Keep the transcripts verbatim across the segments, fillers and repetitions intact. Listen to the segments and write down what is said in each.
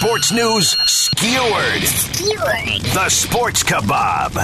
sports news skewered. Skewered. The Sports Kebab.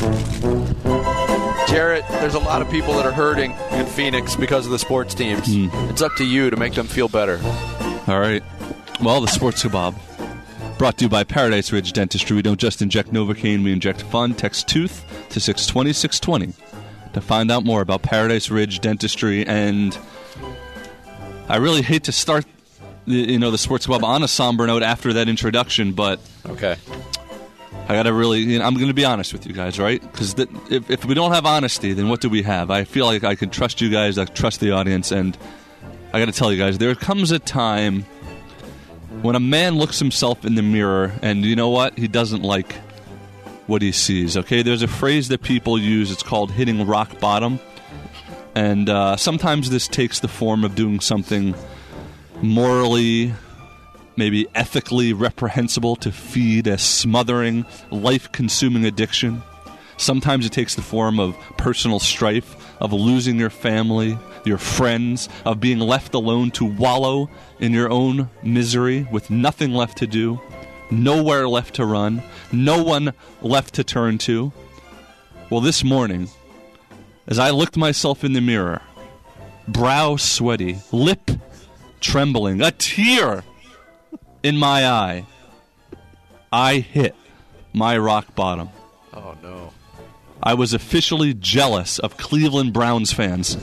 Jarrett, there's a lot of people that are hurting in Phoenix because of the sports teams. Mm. It's up to you to make them feel better. All right. Well, the Sports Kebab, brought to you by Paradise Ridge Dentistry. We don't just inject Novocaine, we inject fun. Text tooth to six twenty, six twenty to find out more about Paradise Ridge Dentistry. And I really hate to start the, you know, the Sports Kebab on a somber note after that introduction, but okay, I got to really, you know, I'm going to be honest with you guys, right? Because if, if we don't have honesty, then what do we have? I feel like I can trust you guys, I trust the audience, and I got to tell you guys, there comes a time when a man looks himself in the mirror and you know what? He doesn't like what he sees, okay? There's a phrase that people use, it's called hitting rock bottom. And uh, sometimes this takes the form of doing something morally, maybe ethically reprehensible to feed a smothering, life-consuming addiction. Sometimes it takes the form of personal strife, of losing your family, your friends, of being left alone to wallow in your own misery with nothing left to do, nowhere left to run, no one left to turn to. Well, this morning, as I looked myself in the mirror, brow sweaty, lip trembling, a tear in my eye, I hit my rock bottom. Oh, no. I was officially jealous of Cleveland Browns fans.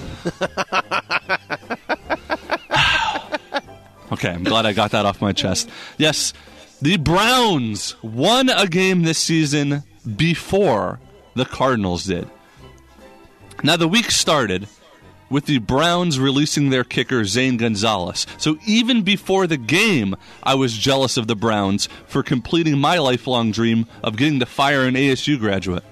Okay, I'm glad I got that off my chest. Yes, the Browns won a game this season before the Cardinals did. Now, the week started with the Browns releasing their kicker, Zane Gonzalez. So even before the game, I was jealous of the Browns for completing my lifelong dream of getting to fire an A S U graduate.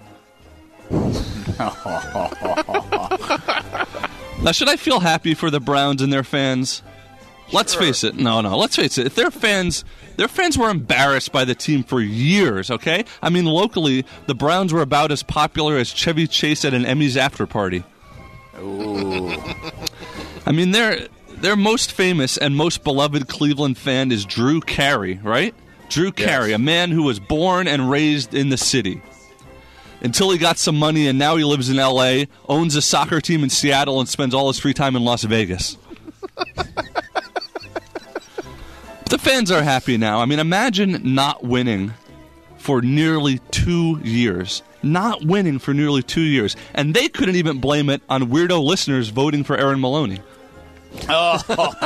Now, should I feel happy for the Browns and their fans? Let's sure. face it. No, no, let's face it. If their fans, their fans were embarrassed by the team for years, okay? I mean, locally, the Browns were about as popular as Chevy Chase at an Emmys after party. Ooh. I mean, their their most famous and most beloved Cleveland fan is Drew Carey, right? Drew Carey, yes. A man who was born and raised in the city. Until he got some money and now he lives in L A, owns a soccer team in Seattle, and spends all his free time in Las Vegas. The fans are happy now. I mean, imagine not winning for nearly two years. Not winning for nearly two years. And they couldn't even blame it on weirdo listeners voting for Aaron Maloney. Oh.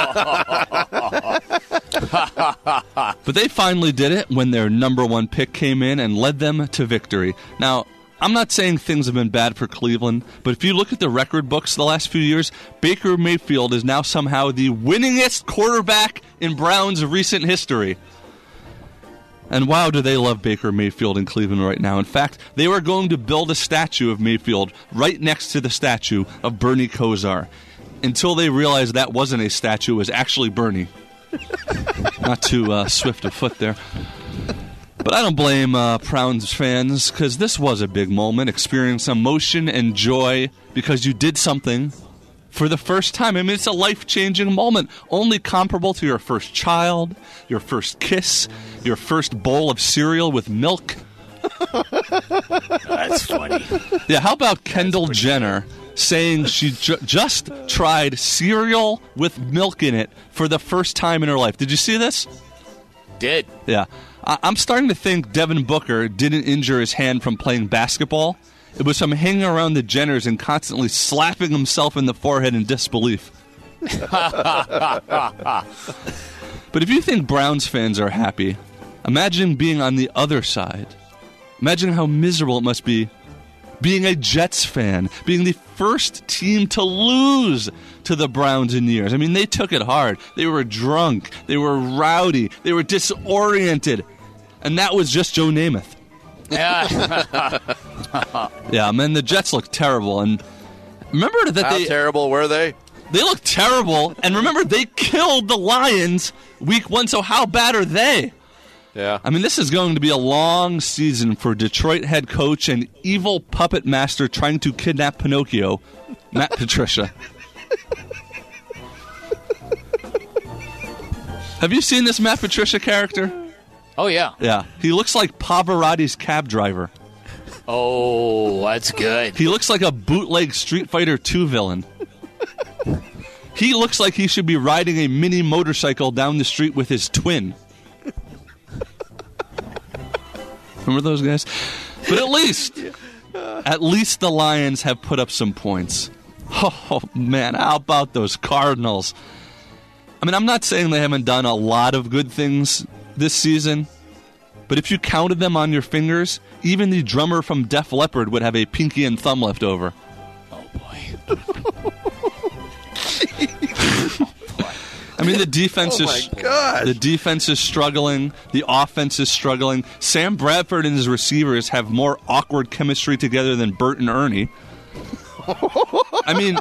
But they finally did it when their number one pick came in and led them to victory. Now, I'm not saying things have been bad for Cleveland, but if you look at the record books the last few years, Baker Mayfield is now somehow the winningest quarterback in Browns' recent history. And wow, do they love Baker Mayfield in Cleveland right now. In fact, they were going to build a statue of Mayfield right next to the statue of Bernie Kosar, until they realized that wasn't a statue, it was actually Bernie. Not too uh, swift of foot there. But I don't blame uh, Browns fans, because this was a big moment. Experience emotion and joy because you did something for the first time. I mean, it's a life-changing moment, only comparable to your first child, your first kiss, your first bowl of cereal with milk. That's funny. Yeah, how about Kendall Jenner saying she ju- just tried cereal with milk in it for the first time in her life? Did you see this? Did. Yeah. I- I'm starting to think Devin Booker didn't injure his hand from playing basketball. It was from hanging around the Jenners and constantly slapping himself in the forehead in disbelief. But if you think Browns fans are happy, imagine being on the other side. Imagine how miserable it must be being a Jets fan, being the first team to lose to the Browns in years. I mean, they took it hard. They were drunk. They were rowdy. They were disoriented. And that was just Joe Namath. Yeah. Yeah, man, the Jets look terrible. And remember that How they... terrible were they? They look terrible. And remember, they killed the Lions week one, so how bad are they? Yeah. I mean, this is going to be a long season for Detroit head coach and evil puppet master trying to kidnap Pinocchio, Matt Patricia. Have you seen this Matt Patricia character? Oh, yeah. Yeah. He looks like Pavarotti's cab driver. Oh, that's good. He looks like a bootleg Street Fighter two villain. He looks like he should be riding a mini motorcycle down the street with his twin. Remember those guys? But at least, at least the Lions have put up some points. Oh, man, how about those Cardinals? I mean, I'm not saying they haven't done a lot of good things this season, but if you counted them on your fingers, even the drummer from Def Leppard would have a pinky and thumb left over. Oh, boy. I mean, the defense Oh, is my gosh. the defense is struggling. The offense is struggling. Sam Bradford and his receivers have more awkward chemistry together than Bert and Ernie. I mean,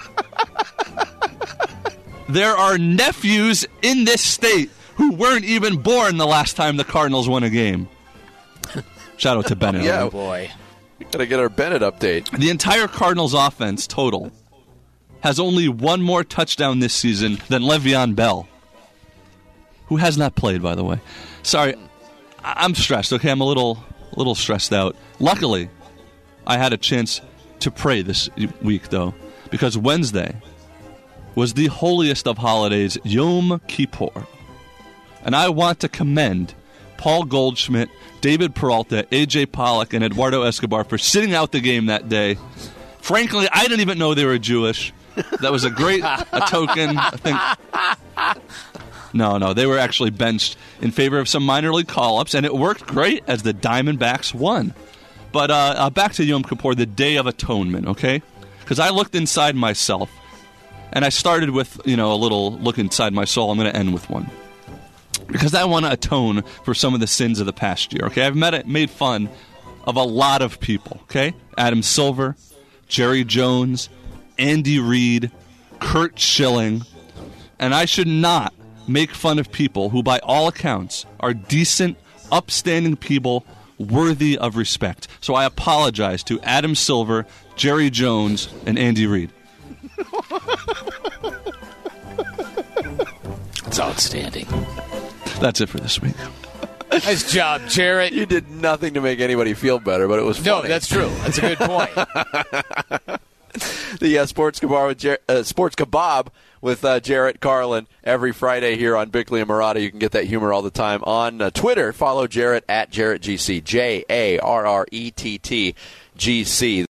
there are nephews in this state who weren't even born the last time the Cardinals won a game. Shout out to Bennett. Yeah. Oh, boy. We got to get our Bennett update. The entire Cardinals offense total has only one more touchdown this season than Le'Veon Bell, who has not played, by the way. Sorry, I- I'm stressed, okay? I'm a little, a little stressed out. Luckily, I had a chance to pray this week, though, because Wednesday was the holiest of holidays, Yom Kippur. And I want to commend Paul Goldschmidt, David Peralta, A J Pollock, and Eduardo Escobar for sitting out the game that day. Frankly, I didn't even know they were Jewish. That was a great a token, I think. No, no, they were actually benched in favor of some minor league call-ups, and it worked great as the Diamondbacks won. But uh, uh, back to Yom Kippur, the Day of Atonement, okay? Because I looked inside myself, and I started with, you know, a little look inside my soul. I'm going to end with one. Because I want to atone for some of the sins of the past year, okay? I've met, made fun of a lot of people, okay? Adam Silver, Jerry Jones, Andy Reid, Kurt Schilling, and I should not make fun of people who, by all accounts, are decent, upstanding people worthy of respect. So I apologize to Adam Silver, Jerry Jones, and Andy Reid. It's outstanding. That's it for this week. Nice job, Jarrett. You did nothing to make anybody feel better, but it was funny. No, that's true. That's a good point. the uh, Sports Kebab with Jer- uh, Sports Kebab with uh, Jarrett Carlin every Friday here on Bickley and Murata. You can get that humor all the time on uh, Twitter. Follow Jarrett at Jarrett G C, J A R R E T T G C.